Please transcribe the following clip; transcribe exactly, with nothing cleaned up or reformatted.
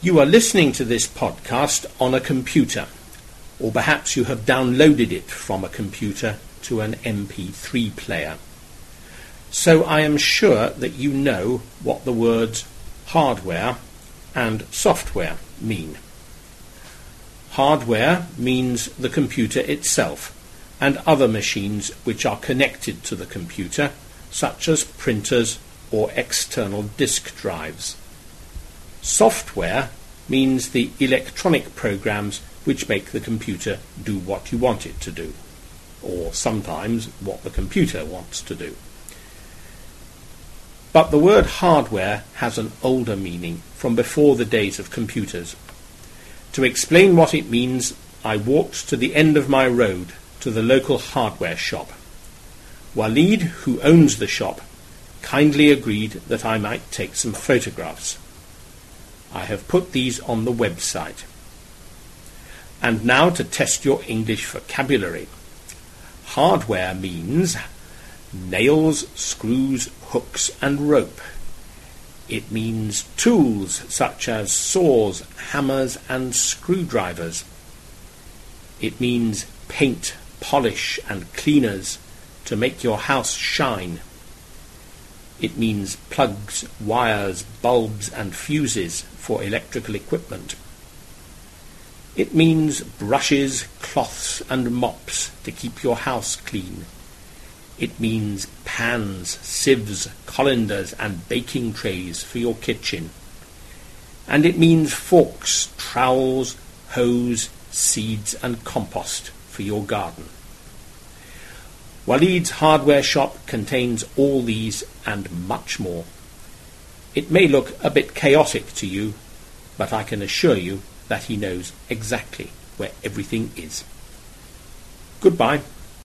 You are listening to this podcast on a computer, or perhaps you have downloaded it from a computer to an M P three player. So I am sure that you know what the words hardware and software mean. Hardware means the computer itself and other machines which are connected to the computer, such as printers or external disk drives. Software means the electronic programs which make the computer do what you want it to do, or sometimes what the computer wants to do. But the word hardware has an older meaning from before the days of computers. To explain what it means, I walked to the end of my road to the local hardware shop. Walid, who owns the shop, kindly agreed that I might take some photographs. I have put these on the website. And now to test your English vocabulary. Hardware means nails, screws, hooks and rope. It means tools such as saws, hammers and screwdrivers. It means paint, polish and cleaners to make your house shine. It means plugs, wires, bulbs and fuses for electrical equipment. It means brushes, cloths and mops to keep your house clean. It means pans, sieves, colanders and baking trays for your kitchen. And it means forks, trowels, hoes, seeds and compost for your garden. Walid's hardware shop contains all these and much more. It may look a bit chaotic to you, but I can assure you that he knows exactly where everything is. Goodbye.